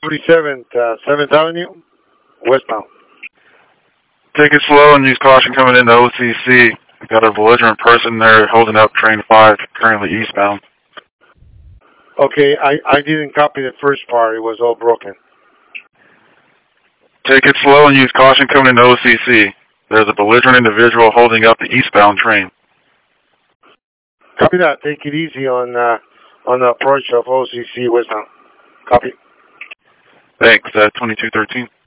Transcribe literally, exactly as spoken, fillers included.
forty-seventh, uh, seventh Avenue, westbound. Take it slow and use caution coming into O C C. We've got a belligerent person there holding up train five, currently eastbound. Okay, I, I didn't copy the first part. It was all broken. Take it slow and use caution coming into O C C. There's a belligerent individual holding up the eastbound train. Copy that. Take it easy on uh, on the approach of O C C westbound. Copy. Thanks, uh, twenty-two thirteen.